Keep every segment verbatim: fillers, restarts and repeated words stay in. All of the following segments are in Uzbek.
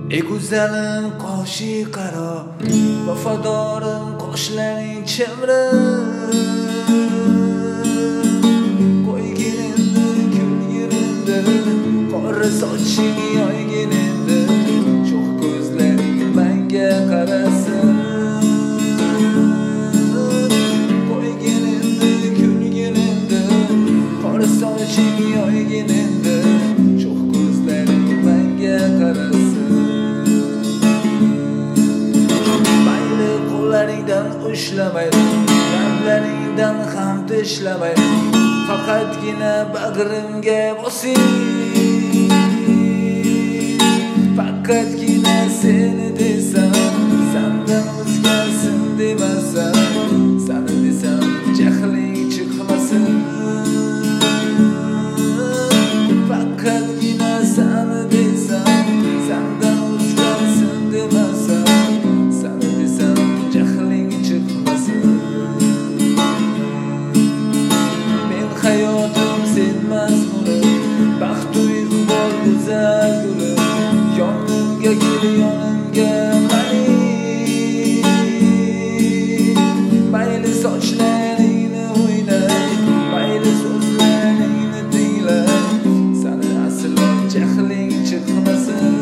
Ey güzelim qoshi qaro, vafadorim qoshlaring chimri. Qo'yginimni kulginimni, qora soching yoyginimni, sho'x ko'zlaring menga qarasin. Qo'yginimni kulginimni, qora soching yoyginimni, sho'x ko'zlaring menga qarasin. Qo'llaringdan ushlamaydi, lablaringdan ham tishlamaydi, faqatgina bag'rimga bosing. Faqatgina seni desam, sendan o'zgasin demasam, seni desam jahling chiqmasin. Faqatgina seni desam, sendan o'zgasin demasam, seni desam jahling chiqmasin. Men hayotim sen mazmunim, baxt iqbol go'zal gulim, yonimga kel, yonimga mani. Mayli sochlaringni o'ynay, mayli so'zlaringni tinglay, seni aslo jahling chiqmasin.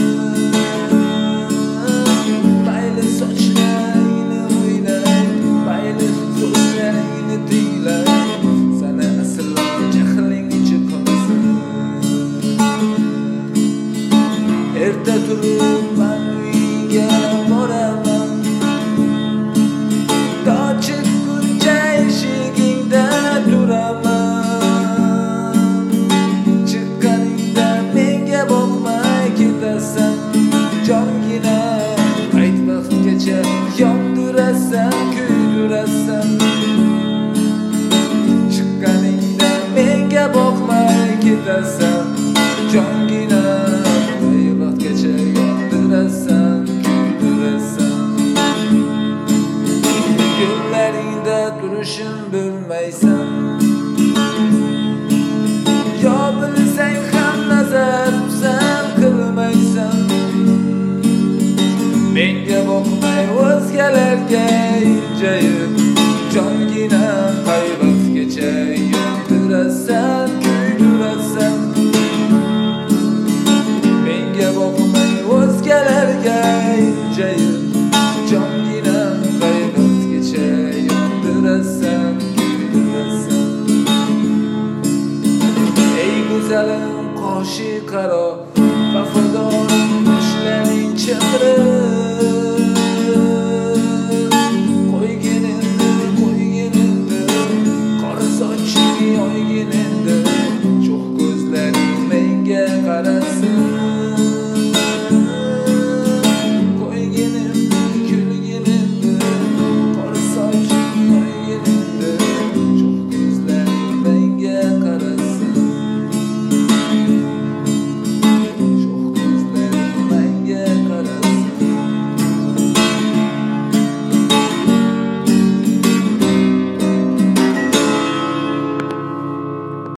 Mayli sochlaringni o'ynay, mayli so'zlaringni tinglay, seni aslo jahling chiqmasin. Erta turib men uyga boraman, to chiqquncha eshigingda turaman. Chiqqaningda menga boqmay ketasan, jongina qayt vaqtgacha yondirasan, kuydirasan. Chiqqaningda menga boqmay ketasan, jongina qayt vaqtgacha yondirasan, kuydirasan. Yo'llaringda turishim bilmaysan, yo bilsang ham nazar pisand qilmaysan. Menga boqmay o'zgalarga iljayib, jongina qay vaqtgacha yondirasan, kuydirasan. Menga boqmay o'zgalarga iljayib, jongina qay vaqtgacha yondirasan, kuydirasan. Ey güzelim qoshi qaro, vafadorim qoshlaring chimri.